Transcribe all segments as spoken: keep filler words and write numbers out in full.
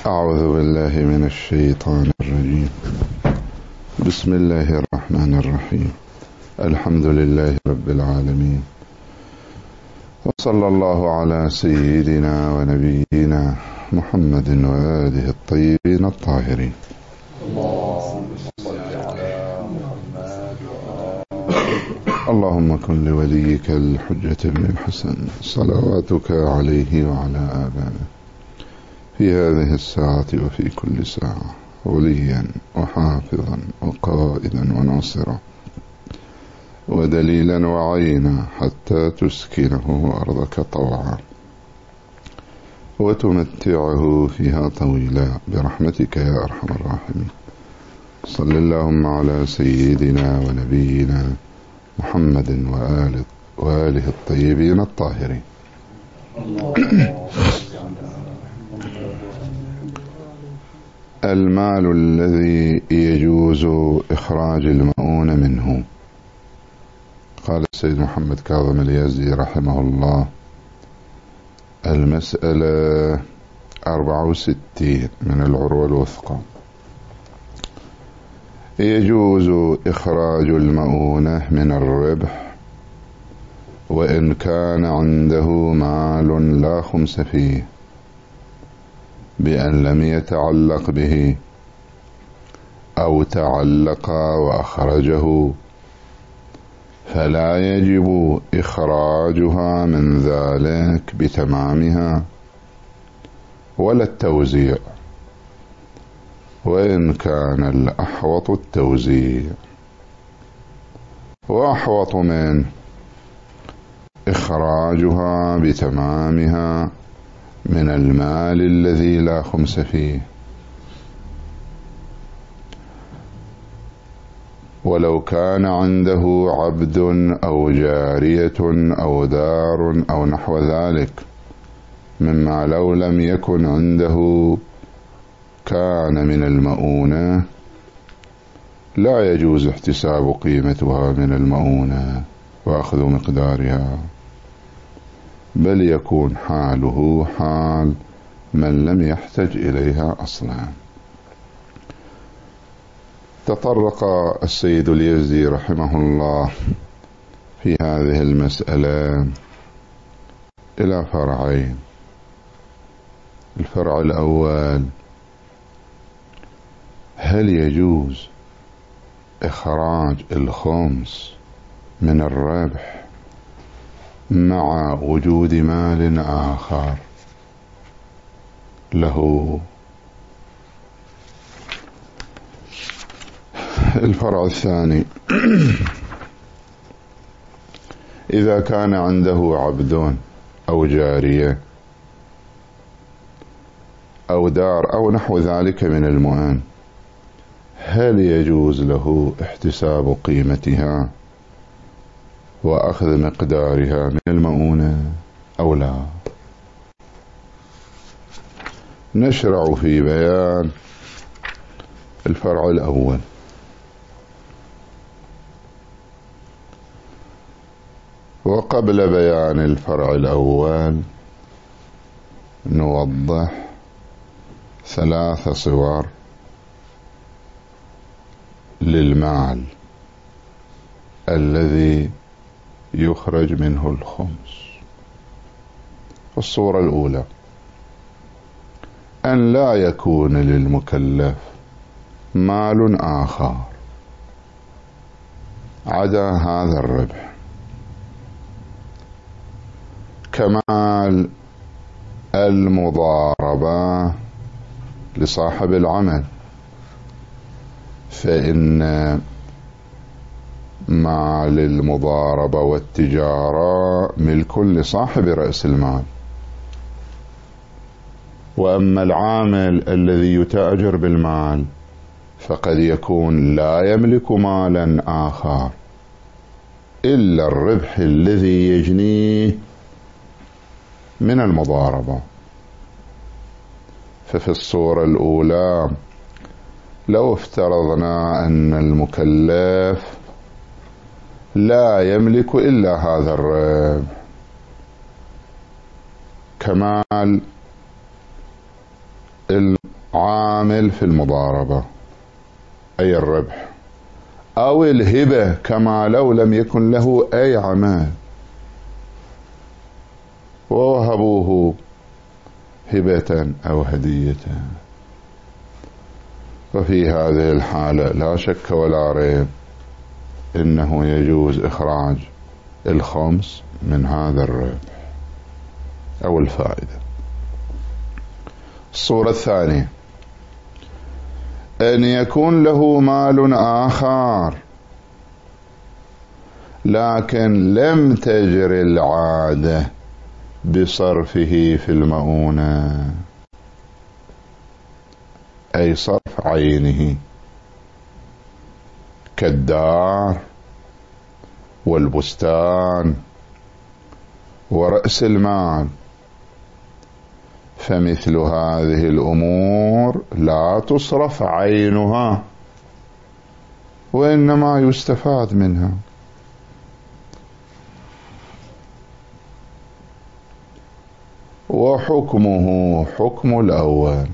أعوذ بالله من الشيطان الرجيم. بسم الله الرحمن الرحيم. الحمد لله رب العالمين، وصلى الله على سيدنا ونبينا محمد وآله الطيبين الطاهرين. اللهم كن لوليك الحجة بن الحسن صلواتك عليه وعلى آبائه في هذه الساعة وفي كل ساعة وليا وحافظا وقائدا وناصرا ودليلا وعينا حتى تسكنه أرضك طوعا وتمتعه فيها طويلا برحمتك يا أرحم الراحمين. صل اللهم على سيدنا ونبينا محمد وآله, وآله الطيبين الطاهرين. المال الذي يجوز إخراج المؤون منه. قال السيد محمد كاظم اليزدي رحمه الله: المسألة أربعة وستين من العروة الوثقى. يجوز إخراج المؤونة من الربح وإن كان عنده مال لا خمس فيه، بأن لم يتعلق به أو تعلق وأخرجه، فلا يجب إخراجها من ذلك بتمامها ولا التوزيع، وإن كان الأحوط التوزيع. وأحوط من إخراجها بتمامها من المال الذي لا خمس فيه، ولو كان عنده عبد أو جارية أو دار أو نحو ذلك مما لو لم يكن عنده كان من المؤونة، لا يجوز احتساب قيمتها من المؤونة وأخذ مقدارها، بل يكون حاله حال من لم يحتج إليها أصلا. تطرق السيد اليزدي رحمه الله في هذه المسألة إلى فرعين. الفرع الأول: هل يجوز إخراج الخمس من الربح مع وجود مال آخر له؟ الفرع الثاني: إذا كان عنده عبد أو جارية أو دار أو نحو ذلك من المؤن، هل يجوز له احتساب قيمتها وأخذ مقدارها من المؤونة أو لا؟ نشرع في بيان الفرع الأول. وقبل بيان الفرع الأول نوضح ثلاث صور للمال الذي يخرج منه الخمس. الصورة الأولى: أن لا يكون للمكلف مال آخر عدا هذا الربح، كمال المضاربة لصاحب العمل، فإن مال المضاربة والتجارة ملك لصاحب رأس المال، وأما العامل الذي يتاجر بالمال فقد يكون لا يملك مالا آخر إلا الربح الذي يجنيه من المضاربة. ففي الصورة الأولى لو افترضنا أن المكلف لا يملك إلا هذا الربح، كمال عامل في المضاربة أي الربح، أو الهبة كما لو لم يكن له أي عمل ووهبوه هبة أو هدية، ففي هذه الحالة لا شك ولا ريب إنه يجوز إخراج الخمس من هذا الربح أو الفائدة. الصورة الثانية أن يكون له مال آخر لكن لم تجر العادة بصرفه في المؤونة، أي صرف عينه كالدار والبستان ورأس المال، فمثل هذه الأمور لا تصرف عينها وإنما يستفاد منها. وحكمه حكم الأول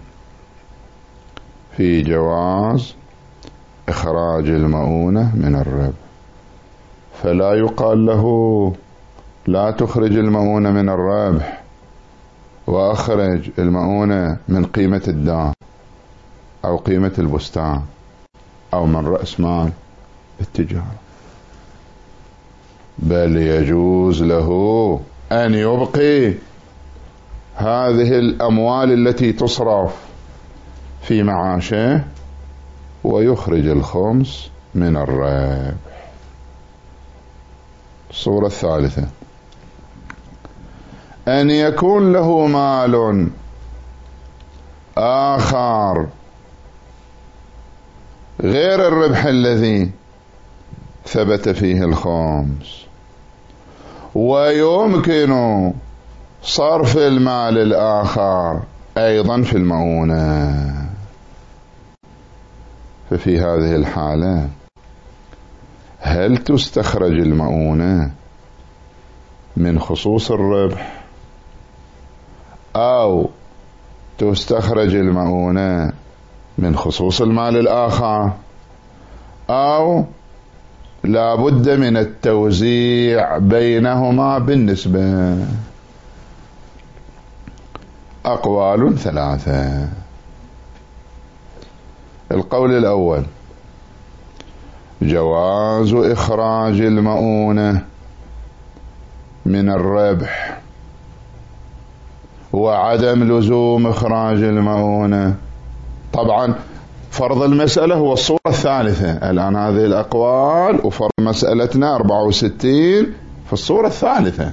في جواز إخراج المؤونة من الربح، فلا يقال له لا تخرج المؤونة من الربح وأخرج المؤونة من قيمة الدار أو قيمة البستان أو من رأس مال التجارة، بل يجوز له أن يبقي هذه الأموال التي تصرف في معاشه ويخرج الخمس من الربح. الصورة الثالثة أن يكون له مال آخر غير الربح الذي ثبت فيه الخمس، ويمكن صرف المال الآخر أيضا في المؤونة، ففي هذه الحالة هل تستخرج المؤونة من خصوص الربح أو تستخرج المؤونة من خصوص المال الآخر، أو لا بد من التوزيع بينهما بالنسبة؟ أقوال ثلاثة. القول الأول جواز إخراج المؤونة من الربح وعدم لزوم إخراج المؤونة. طبعا فرض المسألة هو الصورة الثالثة، الآن هذه الأقوال وفرض مسألتنا أربعة وستين في الصورة الثالثة.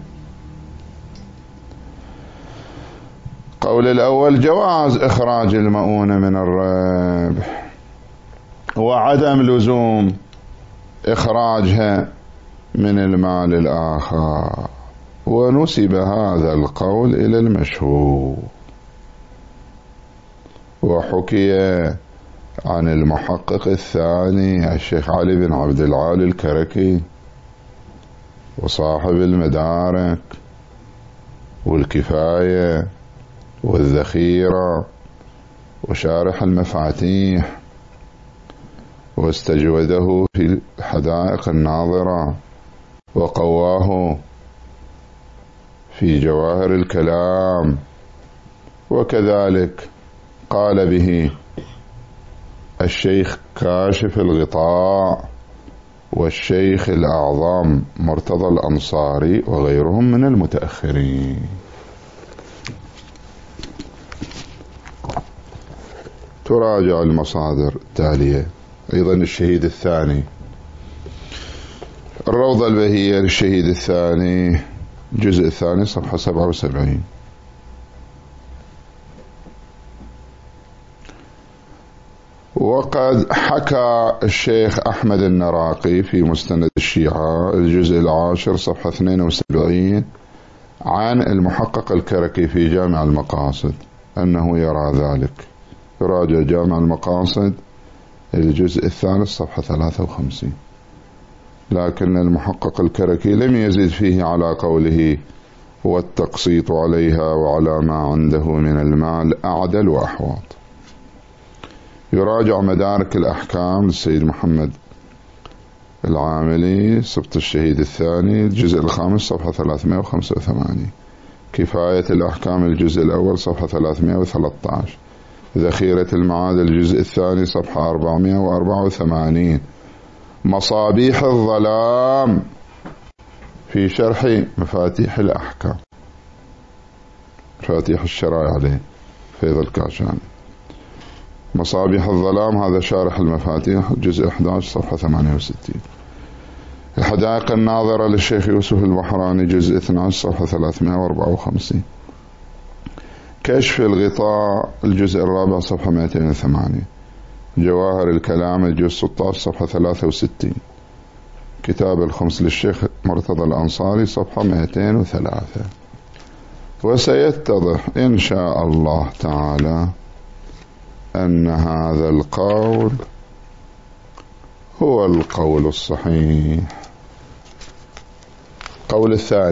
قول الأول جواز إخراج المؤونة من الربح وعدم لزوم إخراجها من المال الآخر، ونسب هذا القول إلى المشهور، وحكي عن المحقق الثاني الشيخ علي بن عبد العالي الكركي وصاحب المدارك والكفاية والذخيرة وشارح المفاتيح، واستجوده في الحدائق الناظرة، وقواه في جواهر الكلام، وكذلك قال به الشيخ كاشف الغطاء والشيخ الأعظم مرتضى الأنصاري وغيرهم من المتأخرين. تراجع المصادر التالية. أيضا الشهيد الثاني، الروضة البهية للشهيد الثاني الجزء الثاني صفحة سبعة وسبعين. وقد حكى الشيخ أحمد النراقي في مستند الشيعة الجزء العاشر صفحة اثنين وسبعين عن المحقق الكركي في جامع المقاصد أنه يرى ذلك. يراجع جامع المقاصد الجزء الثالث صفحة ثلاثة وخمسين. لكن المحقق الكركي لم يزد فيه على قوله والتقسيط عليها وعلى ما عنده من المال أعدل وأحواط. يراجع مدارك الأحكام للسيد محمد العاملي، سبط الشهيد الثاني، الجزء الخامس صفحة ثلاثمائة وخمسة وثمانين. كفاية الأحكام الجزء الأول صفحة ثلاثمائة وثلاثة عشر. ذخيرة المعاد الجزء الثاني صفحة أربعمائة وأربعة وثمانين. مصابيح الظلام في شرح مفاتيح الأحكام، مفاتيح الشرائع عليه فيض الكاشاني. مصابيح الظلام هذا شارح المفاتيح الجزء أحد عشر صفحة ثمانية وستين. الحدائق الناظرة للشيخ يوسف البحراني جزء اثني عشر صفحة ثلاثمائة وأربعة وخمسين. كشف الغطاء الجزء الرابع صفحة مئتين وثمانية. جواهر الكلام الجزء ستة عشر صفحة ثلاثة وستين. كتاب الخمس للشيخ مرتضى الأنصاري صفحة مئتين وثلاثة. وسيتضح إن شاء الله تعالى أن هذا القول هو القول الصحيح. القول الثاني: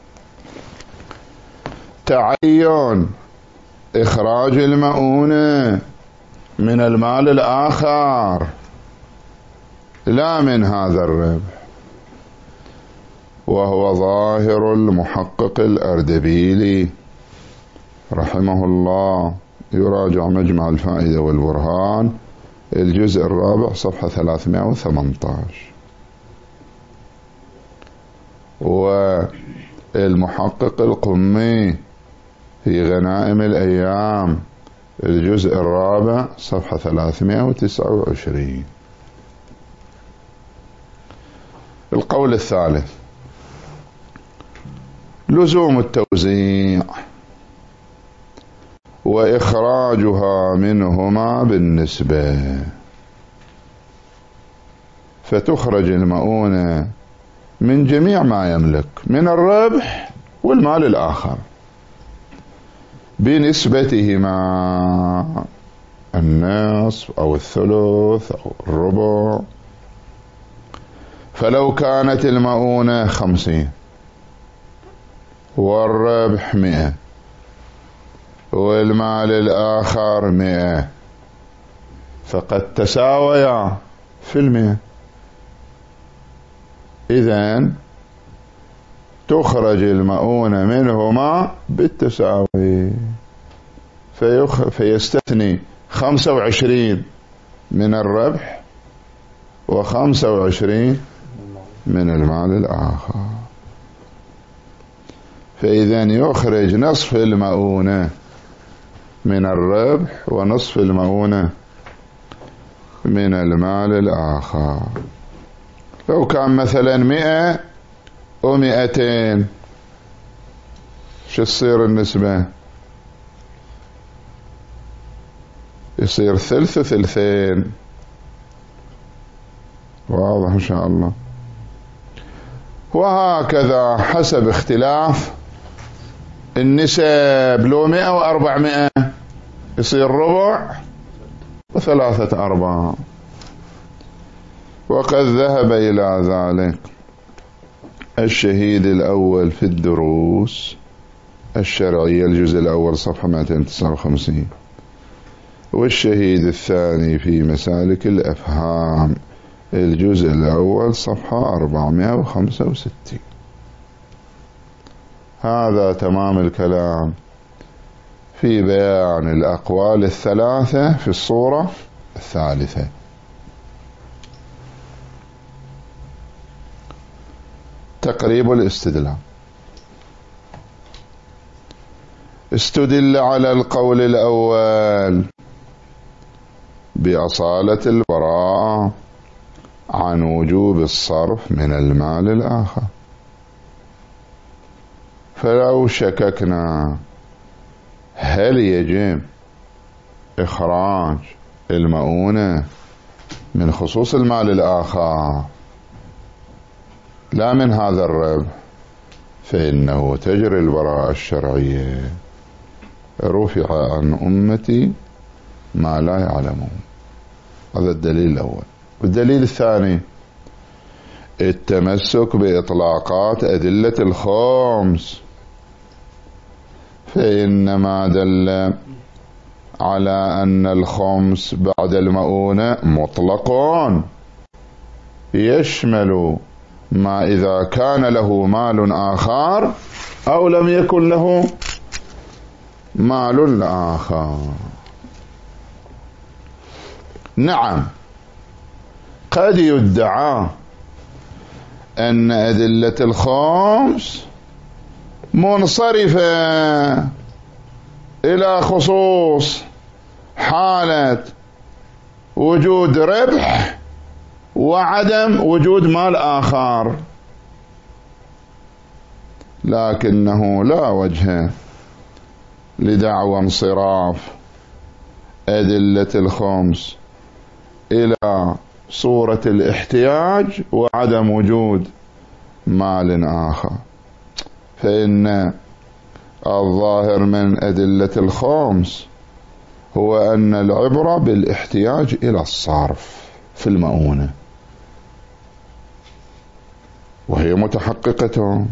تعين إخراج المؤونة من المال الآخر لا من هذا الربح، وهو ظاهر المحقق الأردبيلي رحمه الله. يراجع مجمع الفائدة والبرهان الجزء الرابع صفحة ثلاثمائة وثمانية عشر. والمحقق القمي في غنائم الأيام الجزء الرابع صفحة ثلاثمائة وتسعة وعشرين. القول الثالث: لزوم التوزيع وإخراجها منهما بالنسبة، فتخرج المؤونة من جميع ما يملك من الربح والمال الآخر بنسبتهما، النصف أو الثلث أو الربع. فلو كانت المؤونة خمسين والربح مئة والمال الآخر مئة، فقد تساويا في المئة. إذن تخرج المؤونة منهما بالتساوي، فيخ... فيستثني خمسة وعشرين من الربح وخمسة وعشرين من المال الآخر. فإذن يخرج نصف المؤونة من الربح ونصف المؤونة من المال الآخر. لو كان مثلا مئة ومئتين، شو تصير النسبة؟ يصير ثلث وثلثين. واضح إن شاء الله. وهكذا حسب اختلاف النسب، لو مئة وأربعمائة يصير ربع وثلاثة أرباع. وقد ذهب إلى ذلك الشهيد الأول في الدروس الشرعية الجزء الأول صفحة مئتين وتسعة وخمسين، والشهيد الثاني في مسالك الأفهام الجزء الأول صفحة أربعمائة وخمسة وستين. هذا تمام الكلام في بيان الأقوال الثلاثة في الصورة الثالثة. تقريب الاستدلال: استدل على القول الأول بأصالة البراءة عن وجوب الصرف من المال الآخر. فلو شككنا هل يجب إخراج المؤونة من خصوص المال الآخر لا من هذا الربح، فإنه تجري البراءة الشرعية: رفع عن أمتي ما لا يعلمون. هذا الدليل الأول. والدليل الثاني: التمسك بإطلاقات أدلة الخمس، فإنما دل على أن الخمس بعد المؤونة مطلق يشمل ما إذا كان له مال آخر أو لم يكن له مال آخر. نعم، قد يدعى أن أدلة الخمس منصرفة إلى خصوص حالة وجود ربح وعدم وجود مال آخر، لكنه لا وجه لدعوى انصراف أدلة الخمس إلى صورة الاحتياج وعدم وجود مال آخر، فإن الظاهر من أدلة الخمس هو أن العبرة بالاحتياج إلى الصرف في المؤونة، وهي متحققة.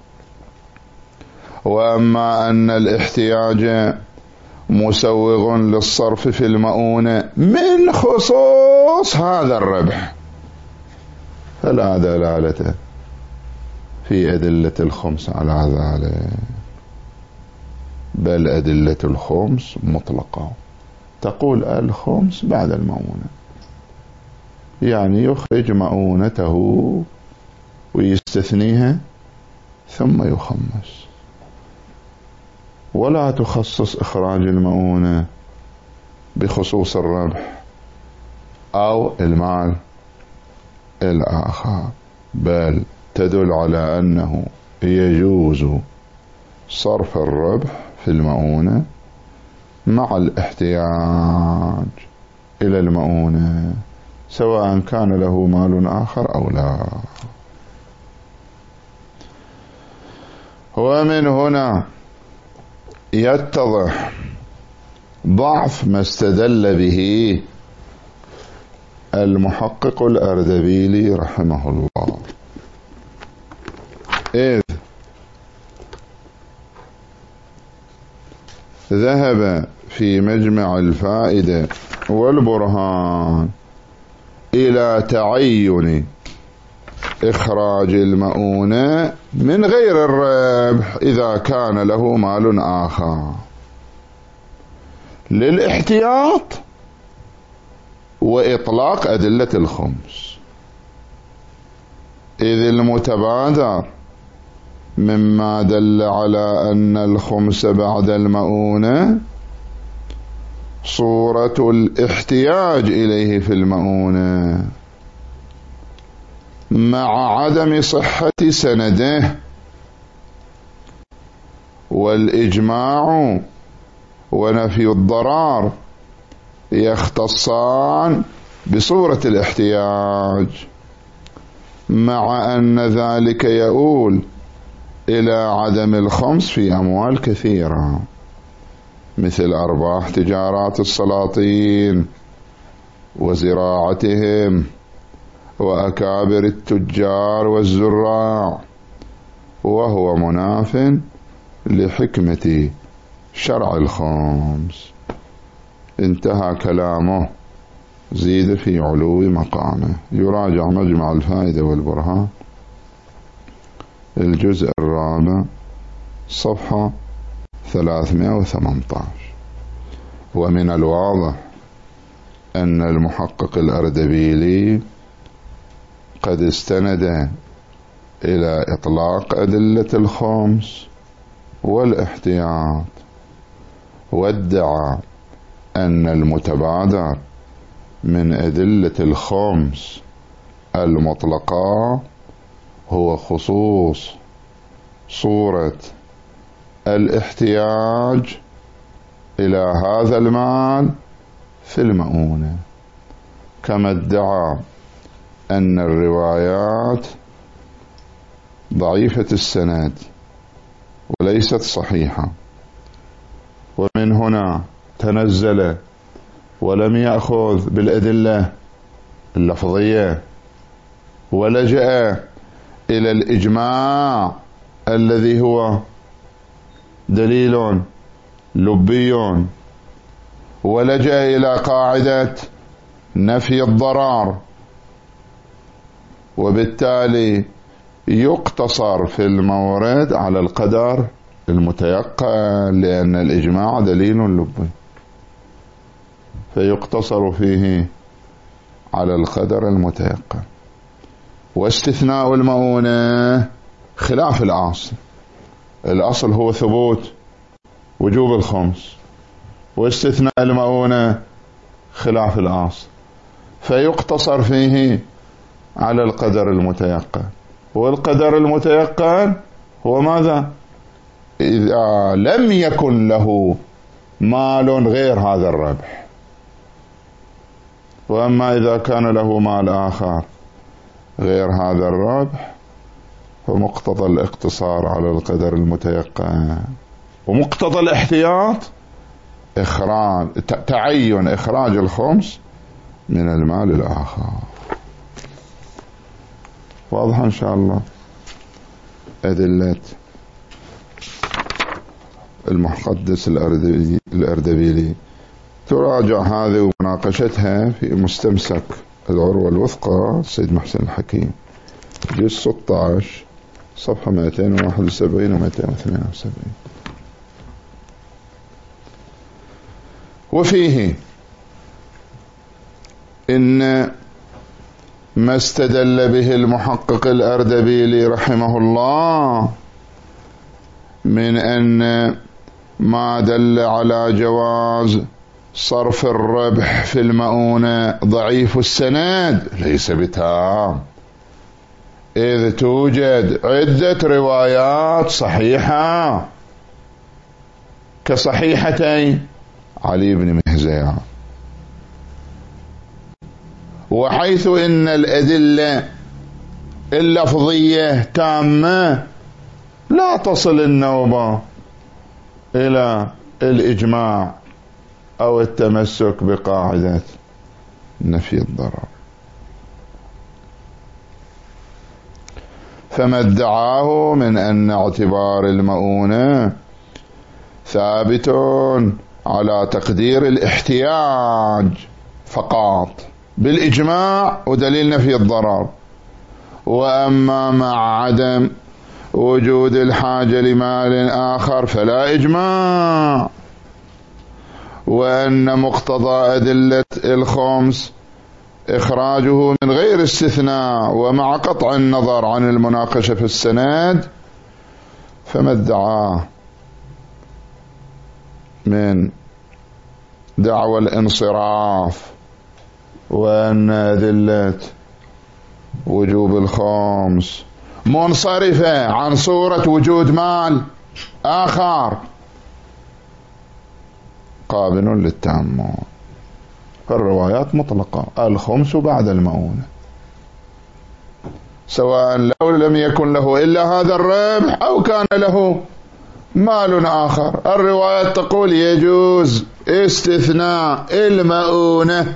وأما أن الاحتياج مسوغ للصرف في المؤونة من خصوص هذا الربح فلا دلالة في أدلة الخمس على ذلك، بل أدلة الخمس مطلقة تقول الخمس بعد المؤونة، يعني يخرج مؤونته ويستثنيها ثم يخمس، ولا تخصص إخراج المؤونة بخصوص الربح أو المال الآخر، بل تدل على أنه يجوز صرف الربح في المؤونة مع الاحتياج إلى المؤونة سواء كان له مال آخر أو لا. ومن هنا يتضح ضعف ما استدل به المحقق الأردبيلي رحمه الله، إذ ذهب في مجمع الفائدة والبرهان إلى تعين إخراج المؤونة من غير الربح إذا كان له مال آخر للاحتياط وإطلاق أدلة الخمس، إذ المتبادر مما دل على أن الخمس بعد المؤونة صورة الاحتياج إليه في المؤونة مع عدم صحة سنده، والإجماع ونفي الضرار يختصان بصورة الاحتياج، مع أن ذلك يؤول إلى عدم الخمس في أموال كثيرة مثل أرباح تجارات السلاطين وزراعتهم وأكابر التجار والزراع، وهو مناف لحكمة شرع الخمس. انتهى كلامه، زيد في علو مقامه. يراجع مجمع الفائدة والبرهان الجزء الرابع صفحة ثلاثمائة وثمانية عشر. ومن الواضح أن المحقق الأردبيلي قد استند إلى إطلاق أدلة الخمس والاحتياط، وادعى أن المتبادر من أدلة الخمس المطلقة هو خصوص صورة الاحتياج إلى هذا المال في المؤونة، كما ادعى أن الروايات ضعيفة السند وليست صحيحة، ومن هنا تنزل ولم يأخذ بالأدلة اللفظية ولجأ إلى الإجماع الذي هو دليل لبي ولجأ إلى قاعدة نفي الضرر، وبالتالي يقتصر في المورد على القدر المتيقن، لأن الإجماع دليل لبي، فيقتصر فيه على القدر المتيقن. واستثناء المؤونة خلاف الأصل، الأصل هو ثبوت وجوب الخمس، واستثناء المؤونة خلاف الأصل، فيقتصر فيه على القدر المتيقن. والقدر المتيقن هو ماذا؟ إذا لم يكن له مال غير هذا الربح. وأما إذا كان له مال آخر غير هذا الربح فمقتضى الاقتصار على القدر المتيقن، ومقتضى الاحتياط إخراج تعين إخراج الخمس من المال الآخر. واضح إن شاء الله؟ أدلة المحقدس الأردبيلي تراجع هذه ومناقشتها في مستمسك العروة الوثقى سيد محسن الحكيم، جزء ستة عشر صفحة مئتين وواحد وسبعين و مئتين واثنين وسبعين. وفيه إن ما استدل به المحقق الأردبيلي رحمه الله من أن ما دل على جواز صرف الربح في المؤونة ضعيف السند ليس بتام، إذ توجد عدة روايات صحيحة كصحيحتي علي بن مهزيان، وحيث إن الأدلة اللفظية تامة لا تصل النوبة إلى الإجماع أو التمسك بقاعدة نفي الضرر. فما ادعاه من أن اعتبار المؤونة ثابت على تقدير الاحتياج فقط بالإجماع ودليل نفي الضرر، وأما مع عدم وجود الحاجة لمال آخر فلا إجماع، وأن مقتضى أدلة الخمس إخراجه من غير استثناء ومع قطع النظر عن المناقشة في السند. فما ادعاه من دعوى الانصراف وأن أدلة وجوب الخمس منصرفة عن صورة وجود مال آخر قابل للتأمل، فالروايات مطلقة الخمس بعد المؤونة، سواء لو لم يكن له إلا هذا الربح أو كان له مال آخر. الروايات تقول يجوز استثناء المؤونة،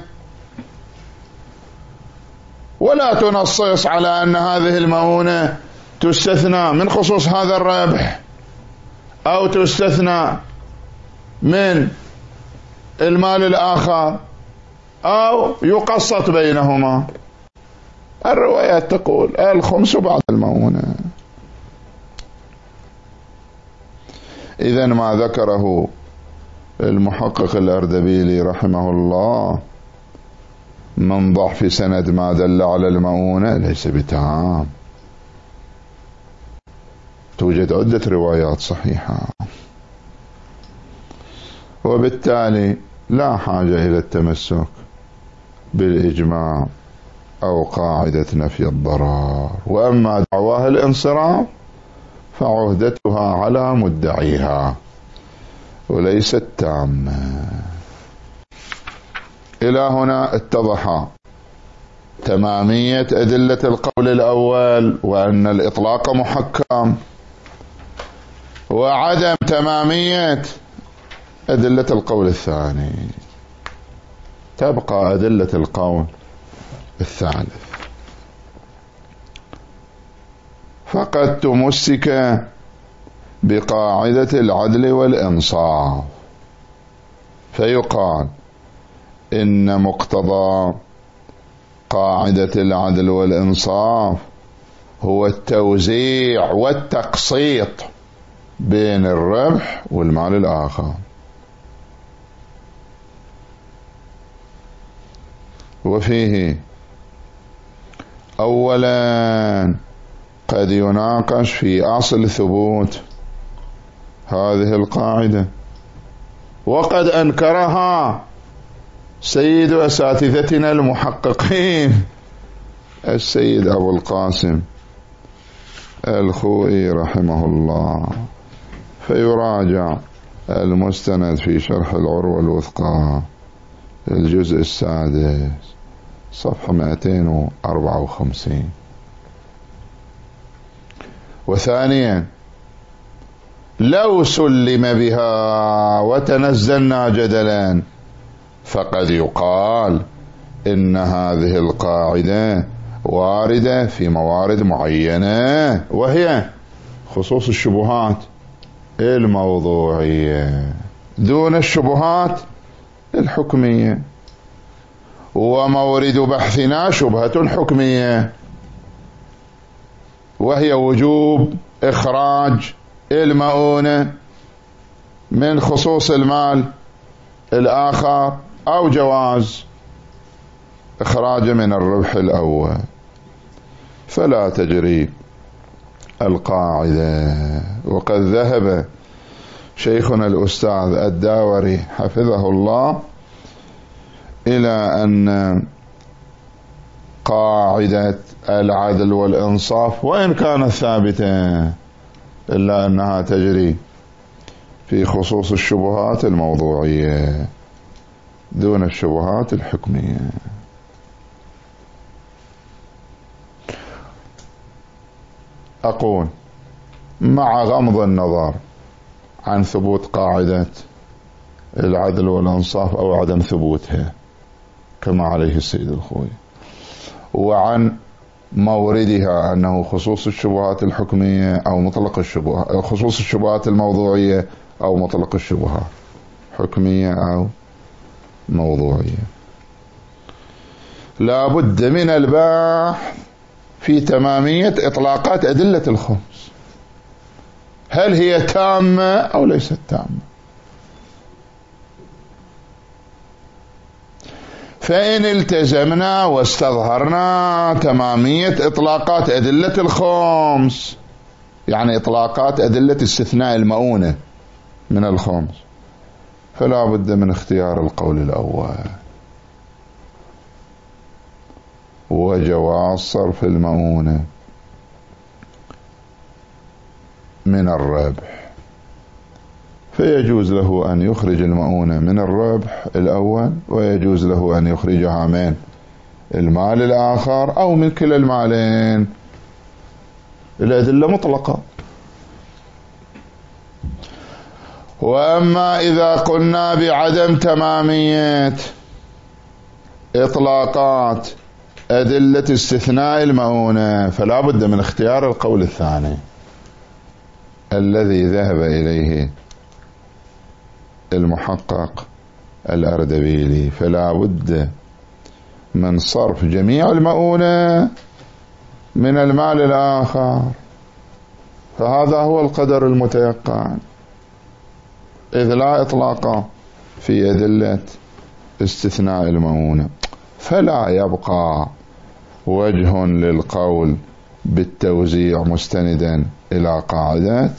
ولا تنصص على أن هذه المؤونة تستثنى من خصوص هذا الربح أو تستثنى من المال الآخر أو يقسط بينهما. الروايات تقول الخمس بعد المؤونة. إذن ما ذكره المحقق الأردبيلي رحمه الله من ضعف سند ما دل على المؤونة ليس بتام، توجد عدة روايات صحيحة، وبالتالي لا حاجة إلى التمسك بالإجماع أو قاعدة نفي الضرر. وأما دعواها الانصراف فعهدتها على مدعيها وليست تامة. إلى هنا اتضح تمامية أدلة القول الأول وأن الإطلاق محكم، وعدم تمامية أدلة القول الثاني. تبقى أدلة القول الثالث. فقد تمسك بقاعدة العدل والإنصاف، فيقال إن مقتضى قاعدة العدل والإنصاف هو التوزيع والتقسيط بين الربح والمال الآخر. وفيه أولا قد يناقش في أصل ثبوت هذه القاعدة، وقد أنكرها سيد أساتذتنا المحققين السيد أبو القاسم الخوئي رحمه الله، فيراجع المستند في شرح العروة الوثقى الجزء السادس صفحة مئتين وأربعة وخمسين. وثانيا لو سلم بها وتنزلنا جدلا فقد يقال إن هذه القاعدة واردة في موارد معينة، وهي خصوص الشبهات الموضوعية دون الشبهات الحكمية، ومورد بحثنا شبهة حكمية وهي وجوب إخراج المؤونة من خصوص المال الآخر أو جواز إخراجه من الربح الأول، فلا تجري القاعدة. وقد ذهب شيخنا الأستاذ الداوري حفظه الله إلى أن قاعدة العدل والإنصاف وإن كانت ثابتة إلا أنها تجري في خصوص الشبهات الموضوعية دون الشبهات الحكمية. أقول مع غمض النظر عن ثبوت قاعدة العدل والإنصاف أو عدم ثبوتها كما عليه السيد الخوئي، وعن موردها أنه خصوص الشبهات الحكمية أو مطلق الشبهات، خصوص الشبهات الموضوعية أو مطلق الشبهات حكمية أو موضوعية، لا بد من البحث في تمامية إطلاقات أدلة الخمس، هل هي تامة أو ليست تامة؟ فإن التزمنا واستظهرنا تمامية إطلاقات أدلة الخمس، يعني إطلاقات أدلة استثناء المؤونة من الخمس، فلا بد من اختيار القول الأول وجواز صرف المؤونة من الربح، فيجوز له أن يخرج المؤونة من الربح الأول، ويجوز له أن يخرجها من المال الآخر أو من كلا المالين. الأدلة مطلقة. وأما إذا قلنا بعدم تمامية إطلاقات أدلة استثناء المؤونة، فلا بد من اختيار القول الثاني الذي ذهب إليه المحقق الأردبيلي، فلا بد من صرف جميع المؤونة من المال الآخر، فهذا هو القدر المتيقن، إذ لا إطلاق في أدلة استثناء المؤونة، فلا يبقى وجه للقول بالتوزيع مستندا إلى قاعدة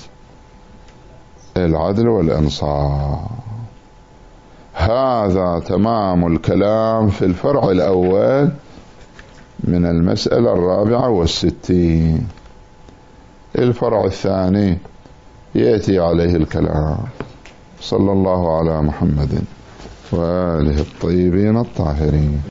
العدل والإنصاف. هذا تمام الكلام في الفرع الأول من المسألة الرابعة والستين. الفرع الثاني يأتي عليه الكلام. صلى الله على محمد وآله الطيبين الطاهرين.